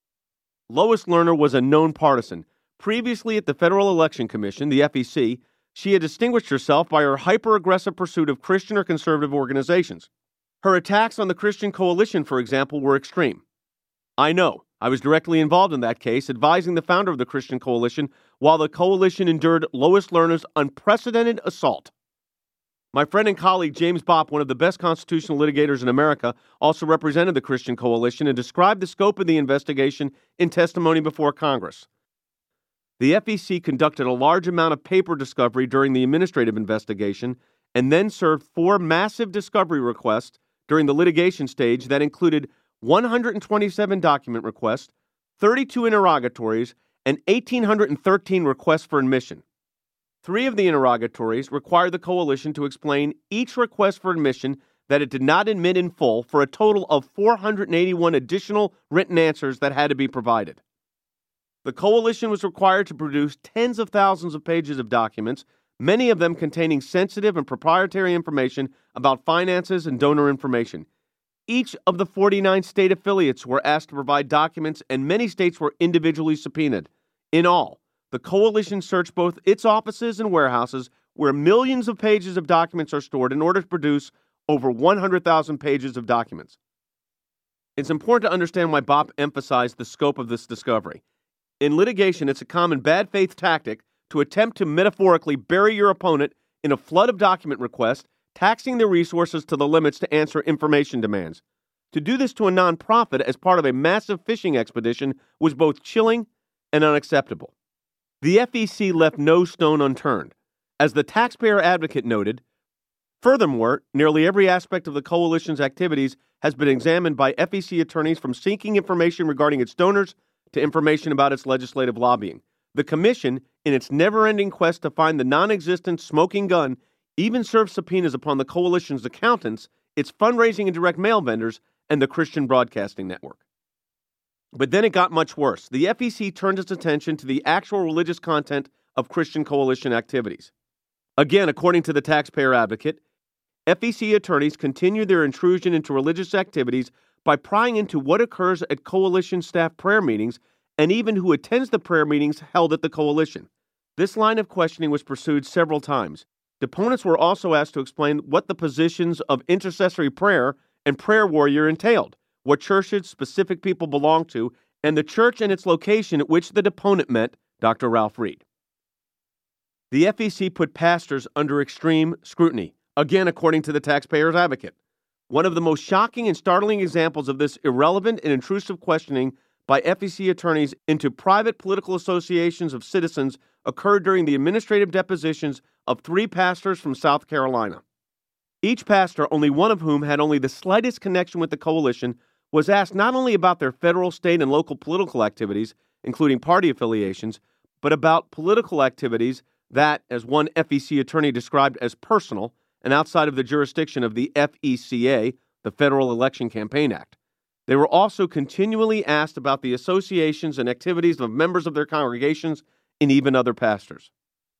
Lois Lerner was a known partisan. Previously at the Federal Election Commission, the FEC, she had distinguished herself by her hyper-aggressive pursuit of Christian or conservative organizations. Her attacks on the Christian Coalition, for example, were extreme. I know. I was directly involved in that case, advising the founder of the Christian Coalition while the coalition endured Lois Lerner's unprecedented assault. My friend and colleague James Bopp, one of the best constitutional litigators in America, also represented the Christian Coalition and described the scope of the investigation in testimony before Congress. The FEC conducted a large amount of paper discovery during the administrative investigation and then served 4 massive discovery requests during the litigation stage that included 127 document requests, 32 interrogatories, and 1,813 requests for admission. 3 of the interrogatories required the coalition to explain each request for admission that it did not admit in full, for a total of 481 additional written answers that had to be provided. The coalition was required to produce tens of thousands of pages of documents, many of them containing sensitive and proprietary information about finances and donor information. Each of the 49 state affiliates were asked to provide documents, and many states were individually subpoenaed. In all, the coalition searched both its offices and warehouses, where millions of pages of documents are stored, in order to produce over 100,000 pages of documents. It's important to understand why Bopp emphasized the scope of this discovery. In litigation, it's a common bad faith tactic to attempt to metaphorically bury your opponent in a flood of document requests, taxing their resources to the limits to answer information demands. To do this to a nonprofit as part of a massive fishing expedition was both chilling and unacceptable. The FEC left no stone unturned. As the taxpayer advocate noted, furthermore, nearly every aspect of the coalition's activities has been examined by FEC attorneys, from seeking information regarding its donors to information about its legislative lobbying. The commission, in its never-ending quest to find the non-existent smoking gun, even served subpoenas upon the coalition's accountants, its fundraising and direct mail vendors, and the Christian Broadcasting Network. But then it got much worse. The FEC turned its attention to the actual religious content of Christian Coalition activities. Again, according to the taxpayer advocate, FEC attorneys continued their intrusion into religious activities by prying into what occurs at Coalition staff prayer meetings and even who attends the prayer meetings held at the Coalition. This line of questioning was pursued several times. Deponents were also asked to explain what the positions of intercessory prayer and prayer warrior entailed, what churches specific people belonged to, and the church and its location at which the deponent met Dr. Ralph Reed. The FEC put pastors under extreme scrutiny, again according to the taxpayer's advocate. One of the most shocking and startling examples of this irrelevant and intrusive questioning by FEC attorneys into private political associations of citizens occurred during the administrative depositions of 3 pastors from South Carolina. Each pastor, only one of whom had only the slightest connection with the coalition, was asked not only about their federal, state, and local political activities, including party affiliations, but about political activities that, as one FEC attorney described as personal and outside of the jurisdiction of the FECA, the Federal Election Campaign Act. They were also continually asked about the associations and activities of members of their congregations and even other pastors.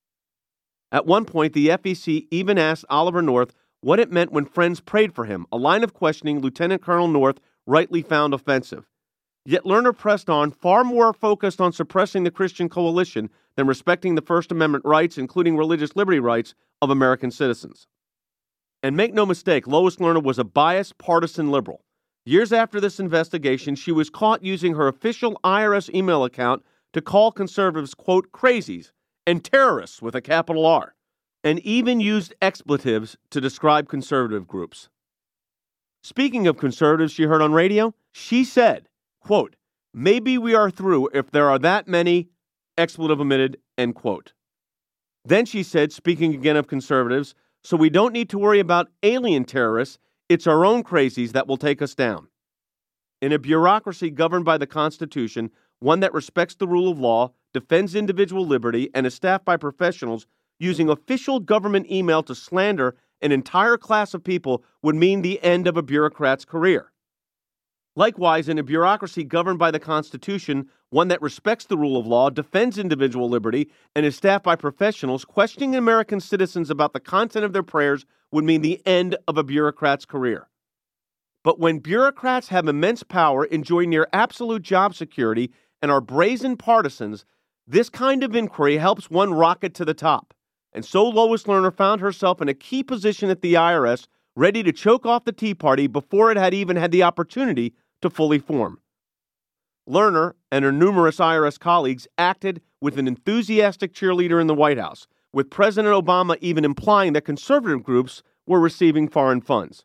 At one point, the FEC even asked Oliver North what it meant when friends prayed for him, a line of questioning Lieutenant Colonel North rightly found offensive. Yet Lerner pressed on, far more focused on suppressing the Christian Coalition than respecting the First Amendment rights, including religious liberty rights, of American citizens. And make no mistake, Lois Lerner was a biased, partisan liberal. Years after this investigation, she was caught using her official IRS email account to call conservatives, quote, crazies and terrorists with a capital R, and even used expletives to describe conservative groups. Speaking of conservatives she heard on radio, she said, quote, maybe we are through if there are that many, expletive omitted, end quote. Then she said, speaking again of conservatives, so we don't need to worry about alien terrorists, it's our own crazies that will take us down. In a bureaucracy governed by the Constitution, one that respects the rule of law, defends individual liberty, and is staffed by professionals, using official government email to slander an entire class of people would mean the end of a bureaucrat's career. Likewise, in a bureaucracy governed by the Constitution, one that respects the rule of law, defends individual liberty, and is staffed by professionals, questioning American citizens about the content of their prayers would mean the end of a bureaucrat's career. But when bureaucrats have immense power, enjoy near absolute job security, and are brazen partisans, this kind of inquiry helps one rocket to the top. And so Lois Lerner found herself in a key position at the IRS, ready to choke off the Tea Party before it had even had the opportunity to fully form. Lerner and her numerous IRS colleagues acted with an enthusiastic cheerleader in the White House, with President Obama even implying that conservative groups were receiving foreign funds.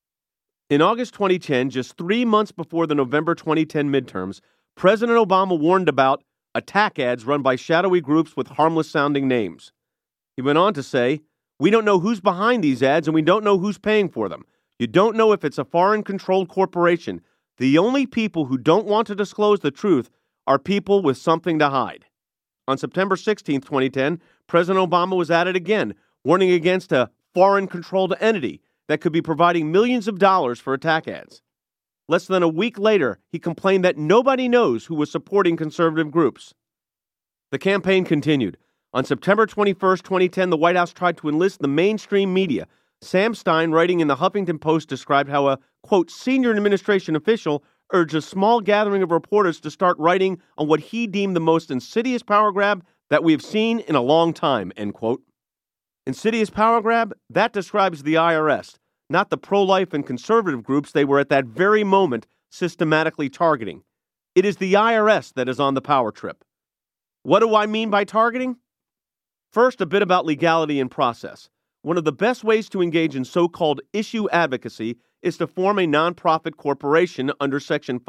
In August 2010, just 3 months before the November 2010 midterms, President Obama warned about attack ads run by shadowy groups with harmless-sounding names. He went on to say, we don't know who's behind these ads and we don't know who's paying for them. You don't know if it's a foreign-controlled corporation. The only people who don't want to disclose the truth are people with something to hide. On September 16, 2010, President Obama was at it again, warning against a foreign-controlled entity that could be providing millions of dollars for attack ads. Less than a week later, he complained that nobody knows who was supporting conservative groups. The campaign continued. On September 21, 2010, the White House tried to enlist the mainstream media. Sam Stein, writing in the Huffington Post, described how a, quote, senior administration official urged a small gathering of reporters to start writing on what he deemed the most insidious power grab that we have seen in a long time, end quote. Insidious power grab? That describes the IRS, not the pro-life and conservative groups they were at that very moment systematically targeting. It is the IRS that is on the power trip. What do I mean by targeting? First, a bit about legality and process. One of the best ways to engage in so-called issue advocacy is to form a nonprofit corporation under Section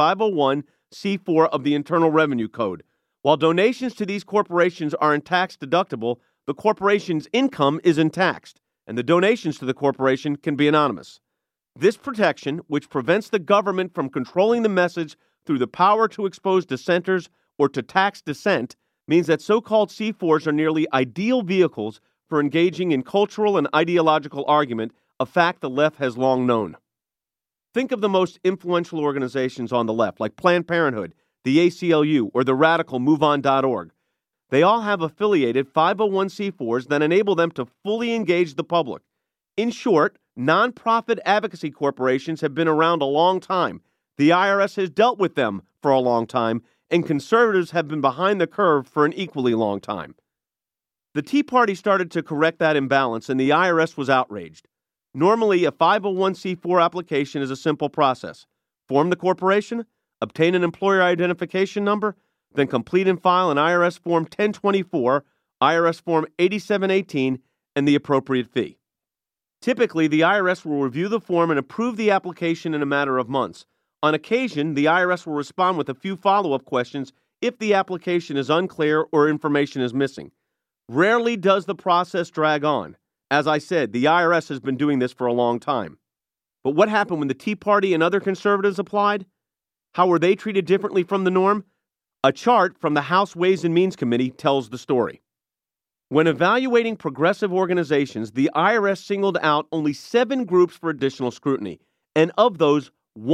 501c4 of the Internal Revenue Code. While donations to these corporations aren't tax deductible, the corporation's income isn't taxed, and the donations to the corporation can be anonymous. This protection, which prevents the government from controlling the message through the power to expose dissenters or to tax dissent, means that so-called C4s are nearly ideal vehicles for engaging in cultural and ideological argument, a fact the left has long known. Think of the most influential organizations on the left, like Planned Parenthood, the ACLU, or the radical MoveOn.org. They all have affiliated 501c4s that enable them to fully engage the public. In short, nonprofit advocacy corporations have been around a long time. The IRS has dealt with them for a long time, and conservatives have been behind the curve for an equally long time. The Tea Party started to correct that imbalance, and the IRS was outraged. Normally, a 501c4 application is a simple process. Form the corporation, obtain an employer identification number, then complete and file an IRS Form 1024, IRS Form 8718, and the appropriate fee. Typically, the IRS will review the form and approve the application in a matter of months. On occasion, the IRS will respond with a few follow-up questions if the application is unclear or information is missing. Rarely does the process drag on. As I said, the IRS has been doing this for a long time. But what happened when the Tea Party and other conservatives applied? How were they treated differently from the norm? A chart from the House Ways and Means Committee tells the story. When evaluating progressive organizations, the IRS singled out only 7 groups for additional scrutiny, and of those,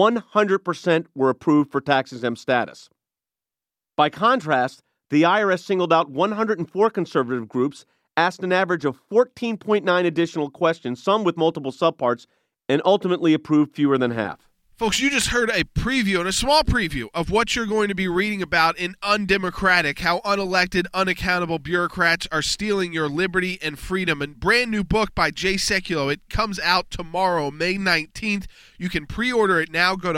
100% were approved for tax-exempt status. By contrast, the IRS singled out 104 conservative groups, asked an average of 14.9 additional questions, some with multiple subparts, and ultimately approved fewer than half. Folks, you just heard a preview, and a small preview, of what you're going to be reading about in Undemocratic, how unelected, unaccountable bureaucrats are stealing your liberty and freedom. A brand new book by Jay Sekulow. It comes out tomorrow, May 19th. You can pre-order it now. Go to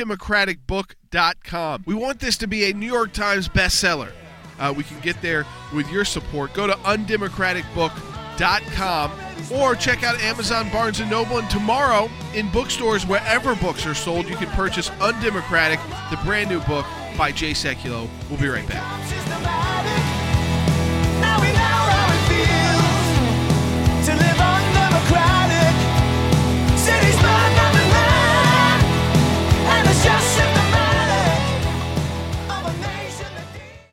undemocraticbook.com. We want this to be a New York Times bestseller. We can get there with your support. Go to undemocraticbook.com or check out Amazon, Barnes & Noble, and tomorrow in bookstores wherever books are sold, you can purchase Undemocratic, the brand new book by Jay Sekulow. We'll be right back. Now we know how it feels to live undemocratic. Cities burned down the land, and it's just symptomatic of a nation that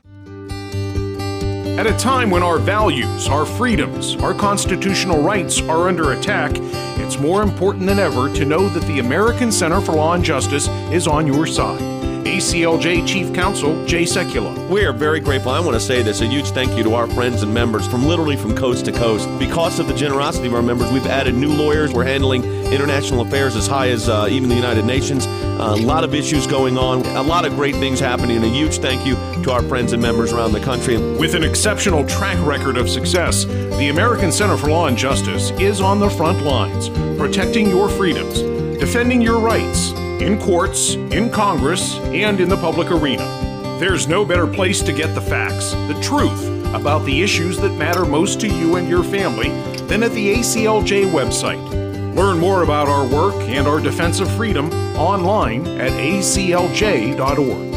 At a time when our values, our freedoms, our constitutional rights are under attack, it's more important than ever to know that the American Center for Law and Justice is on your side. ACLJ Chief Counsel Jay Sekulow. We are very grateful. I want to say this, a huge thank you to our friends and members from coast to coast. Because of the generosity of our members, we've added new lawyers. We're handling international affairs as high as even the United Nations. A lot of issues going on, a lot of great things happening, and a huge thank you to our friends and members around the country. With an exceptional track record of success, the American Center for Law and Justice is on the front lines, protecting your freedoms, defending your rights, in courts, in Congress, and in the public arena. There's no better place to get the facts, the truth about the issues that matter most to you and your family than at the ACLJ website. Learn more about our work and our defense of freedom online at aclj.org.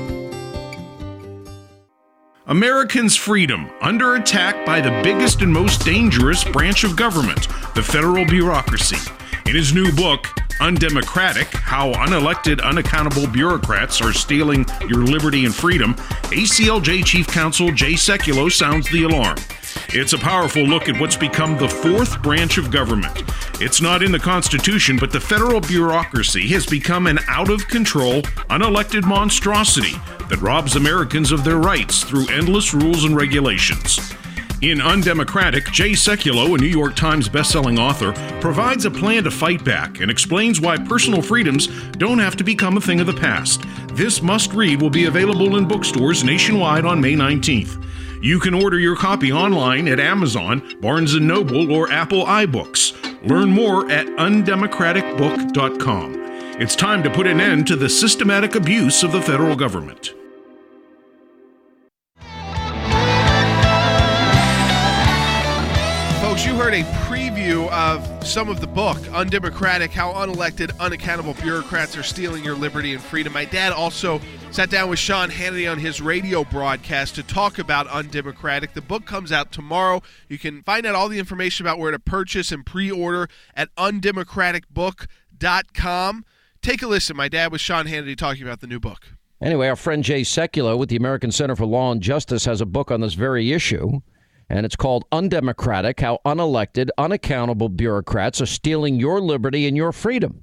Americans' freedom under attack by the biggest and most dangerous branch of government, the federal bureaucracy. In his new book, Undemocratic, How Unelected, Unaccountable Bureaucrats Are Stealing Your Liberty and Freedom, ACLJ Chief Counsel Jay Sekulow sounds the alarm. It's a powerful look at what's become the fourth branch of government. It's not in the Constitution, but the federal bureaucracy has become an out-of-control, unelected monstrosity that robs Americans of their rights through endless rules and regulations. In Undemocratic, Jay Sekulow, a New York Times bestselling author, provides a plan to fight back and explains why personal freedoms don't have to become a thing of the past. This must-read will be available in bookstores nationwide on May 19th. You can order your copy online at Amazon, Barnes & Noble, or Apple iBooks. Learn more at undemocraticbook.com. It's time to put an end to the systematic abuse of the federal government. Folks, you heard a preview preview of some of the book, Undemocratic, How Unelected, Unaccountable Bureaucrats Are Stealing Your Liberty and Freedom. My dad also sat down with Sean Hannity on his radio broadcast to talk about Undemocratic. The book comes out tomorrow. You can find out all the information about where to purchase and pre-order at undemocraticbook.com. Take a listen. My dad was Sean Hannity talking about the new book. Anyway, our friend Jay Sekulow with the American Center for Law and Justice has a book on this very issue, and it's called Undemocratic, How Unelected, Unaccountable Bureaucrats Are Stealing Your Liberty and Your Freedom.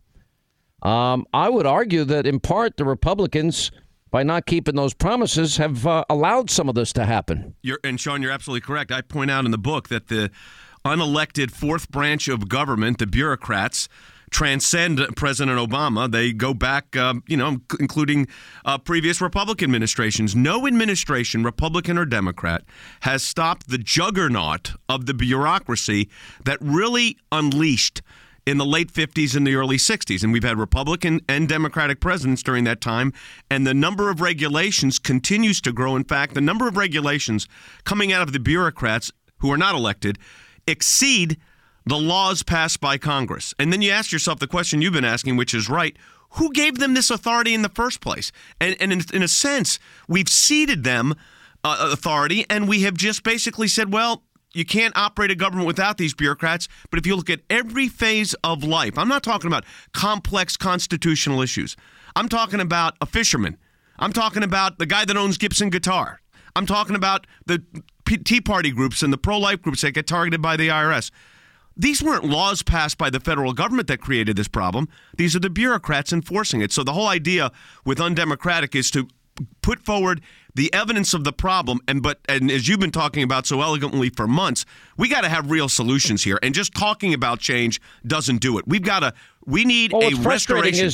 I would argue that, in part, the Republicans, by not keeping those promises, have allowed some of this to happen. And, Sean, you're absolutely correct. I point out in the book that the unelected fourth branch of government, the bureaucrats, transcend President Obama. They go back, including previous Republican administrations. No administration, Republican or Democrat, has stopped the juggernaut of the bureaucracy that really unleashed in the late 50s and the early 60s. And we've had Republican and Democratic presidents during that time, and the number of regulations continues to grow. In fact, the number of regulations coming out of the bureaucrats who are not elected exceed the laws passed by Congress. And then you ask yourself the question you've been asking, which is right. Who gave them this authority in the first place? And in a sense, we've ceded them authority, and we have just basically said, well, you can't operate a government without these bureaucrats. But if you look at every phase of life, I'm not talking about complex constitutional issues. I'm talking about a fisherman. I'm talking about the guy that owns Gibson Guitar. I'm talking about the Tea Party groups and the pro-life groups that get targeted by the IRS. These weren't laws passed by the federal government that created this problem. These are the bureaucrats enforcing it. So the whole idea with Undemocratic is to put forward the evidence of the problem, and as you've been talking about so elegantly for months, we got to have real solutions here. And just talking about change doesn't do it. We need a restoration.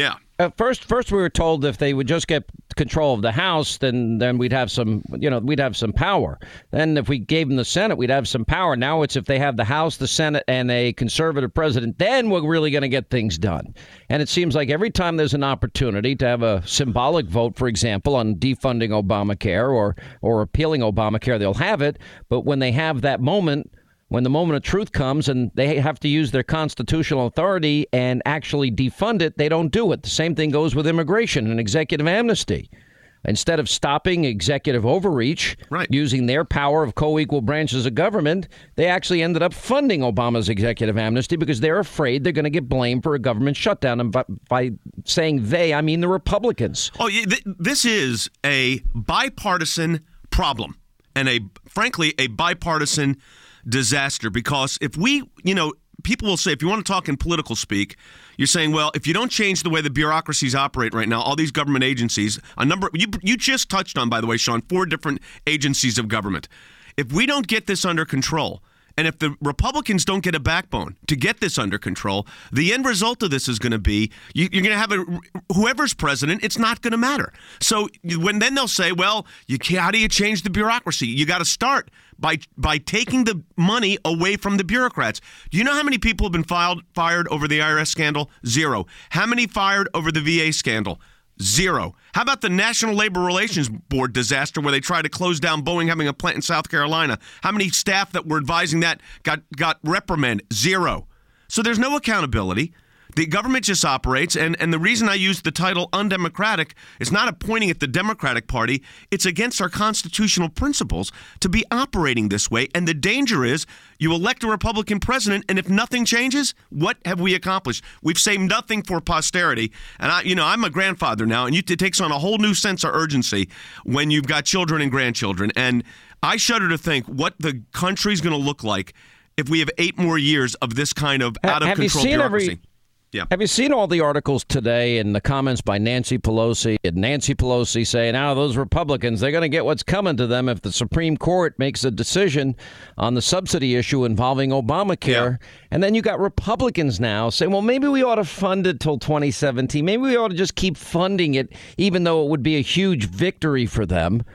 First we were told if they would just get control of the House, then we'd have some power. Then if we gave them the Senate, we'd have some power. Now it's if they have the House, the Senate, and a conservative president, then we're really going to get things done. And it seems like every time there's an opportunity to have a symbolic vote, for example, on defunding Obamacare or repealing Obamacare, they'll have it. But when they have that moment, when the moment of truth comes and they have to use their constitutional authority and actually defund it, they don't do it. The same thing goes with immigration and executive amnesty. Instead of stopping executive overreach, using their power of co-equal branches of government, they actually ended up funding Obama's executive amnesty because they're afraid they're going to get blamed for a government shutdown. And by saying they, I mean the Republicans. This is a bipartisan problem and frankly, a bipartisan disaster, because if people will say, if you want to talk in political speak, you're saying, well, if you don't change the way the bureaucracies operate right now, all these government agencies, you just touched on, by the way, Sean, 4 different agencies of government. If we don't get this under control, and if the Republicans don't get a backbone to get this under control, the end result of this is going to be you're going to have whoever's president, it's not going to matter. So then they'll say, well, how do you change the bureaucracy? You got to start by taking the money away from the bureaucrats. Do you know how many people have been fired over the IRS scandal? 0. How many fired over the VA scandal? 0. How about the National Labor Relations Board disaster where they tried to close down Boeing having a plant in South Carolina? How many staff that were advising that got reprimanded? 0. So there's no accountability. The government just operates, and the reason I use the title undemocratic is not pointing at the Democratic Party. It's against our constitutional principles to be operating this way. And the danger is you elect a Republican president, and if nothing changes, what have we accomplished? We've saved nothing for posterity. And I'm a grandfather now, and it takes on a whole new sense of urgency when you've got children and grandchildren. And I shudder to think what the country's going to look like if we have 8 more years of this kind of out-of-control bureaucracy. Yeah. Have you seen all the articles today and the comments by Nancy Pelosi? And Nancy Pelosi saying, those Republicans, they're going to get what's coming to them if the Supreme Court makes a decision on the subsidy issue involving Obamacare. Yeah. And then you got Republicans now saying, well, maybe we ought to fund it till 2017. Maybe we ought to just keep funding it, even though it would be a huge victory for them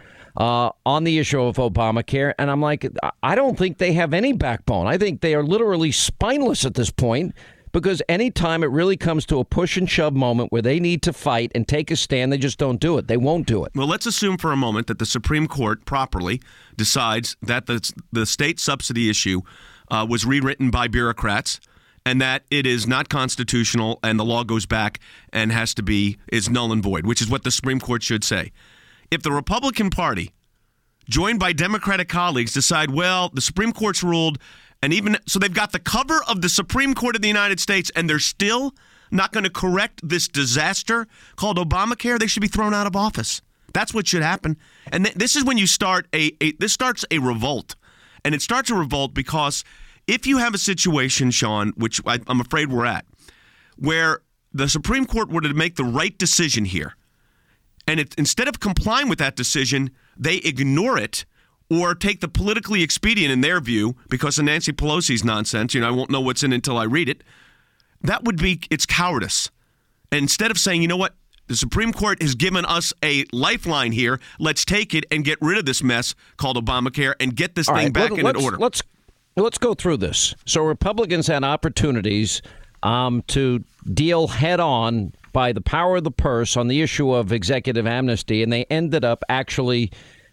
on the issue of Obamacare. And I'm like, I don't think they have any backbone. I think they are literally spineless at this point. Because anytime it really comes to a push and shove moment where they need to fight and take a stand, they just don't do it. They won't do it. Well, let's assume for a moment that the Supreme Court properly decides that the state subsidy issue was rewritten by bureaucrats, and that it is not constitutional, and the law goes back and is null and void, which is what the Supreme Court should say. If the Republican Party, joined by Democratic colleagues, decide, well, the Supreme Court's ruled, and even so they've got the cover of the Supreme Court of the United States, and they're still not going to correct this disaster called Obamacare, they should be thrown out of office. That's what should happen. And this is when you start this starts a revolt. And it starts a revolt because if you have a situation, Sean, which I'm afraid we're at, where the Supreme Court were to make the right decision here, and instead of complying with that decision, they ignore it or take the politically expedient in their view because of Nancy Pelosi's nonsense, I won't know what's in it until I read it, it's cowardice. And instead of saying, you know what, the Supreme Court has given us a lifeline here, let's take it and get rid of this mess called Obamacare and get this thing back in order. Let's go through this. So Republicans had opportunities to deal head on by the power of the purse on the issue of executive amnesty, and they ended up actually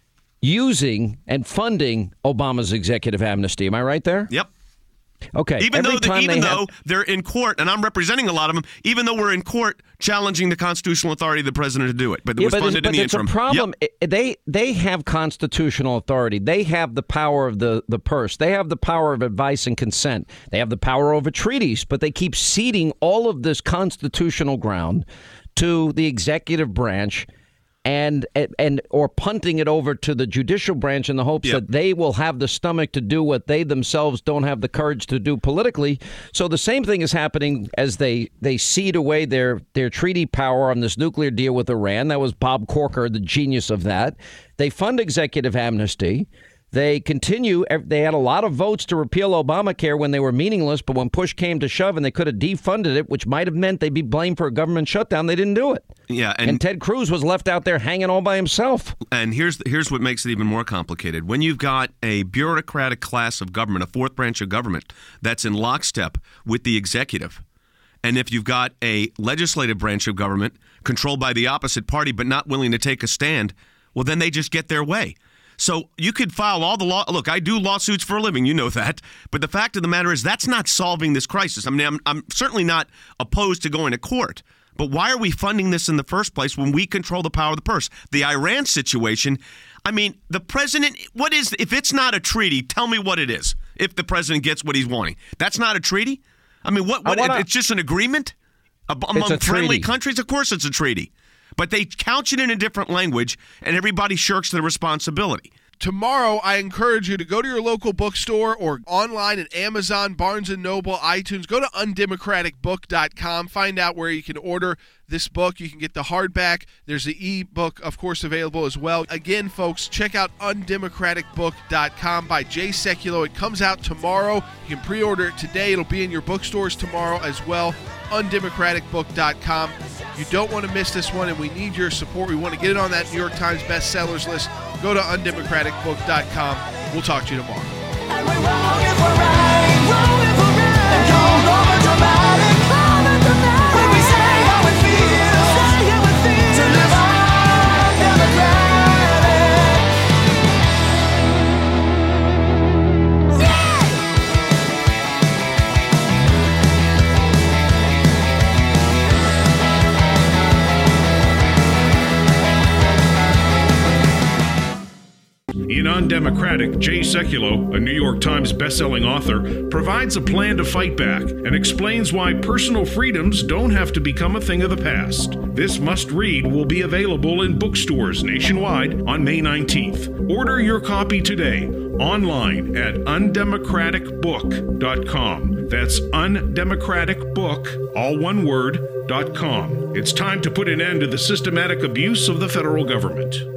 using and funding Obama's executive amnesty. Am I right there? Yep. Okay. Even though they're in court, and I'm representing a lot of them, even though we're in court challenging the constitutional authority of the president to do it, but it was funded in the interim. It's a problem. Yep. They have constitutional authority. They have the power of the purse. They have the power of advice and consent. They have the power over treaties, but they keep ceding all of this constitutional ground to the executive branch and or punting it over to the judicial branch in the hopes that they will have the stomach to do what they themselves don't have the courage to do politically. So the same thing is happening as they cede away their treaty power on this nuclear deal with Iran. That was Bob Corker, the genius of that. They fund executive amnesty. They continue. They had a lot of votes to repeal Obamacare when they were meaningless, but when push came to shove and they could have defunded it, which might have meant they'd be blamed for a government shutdown, they didn't do it. Yeah, and Ted Cruz was left out there hanging all by himself. And here's what makes it even more complicated. When you've got a bureaucratic class of government, a fourth branch of government, that's in lockstep with the executive, and if you've got a legislative branch of government controlled by the opposite party but not willing to take a stand, well, then they just get their way. So you could file all the law. Look, I do lawsuits for a living. You know that. But the fact of the matter is that's not solving this crisis. I mean, I'm certainly not opposed to going to court. But why are we funding this in the first place when we control the power of the purse? The Iran situation, I mean, the president, if it's not a treaty, tell me what it is. If the president gets what he's wanting. That's not a treaty? I mean, it's just an agreement among friendly countries? Of course it's a treaty. But they couch it in a different language, and everybody shirks their responsibility. Tomorrow, I encourage you to go to your local bookstore or online at Amazon, Barnes & Noble, iTunes. Go to undemocraticbook.com. Find out where you can order this book. You can get the hardback. There's the e-book, of course, available as well. Again, folks, check out undemocraticbook.com by Jay Sekulow. It comes out tomorrow. You can pre-order it today. It'll be in your bookstores tomorrow as well. undemocraticbook.com. You don't want to miss this one, and we need your support. We want to get it on that New York Times bestsellers list. Go to undemocraticbook.com. We'll talk to you tomorrow. And we're wrong if we're right, wrong if we're right. And cold over dramatic, when we say how we feel, to live on democratic. In Undemocratic, Jay Sekulow, a New York Times bestselling author, provides a plan to fight back and explains why personal freedoms don't have to become a thing of the past. This must-read will be available in bookstores nationwide on May 19th. Order your copy today online at undemocraticbook.com. That's undemocraticbook, all one word, .com. It's time to put an end to the systematic abuse of the federal government.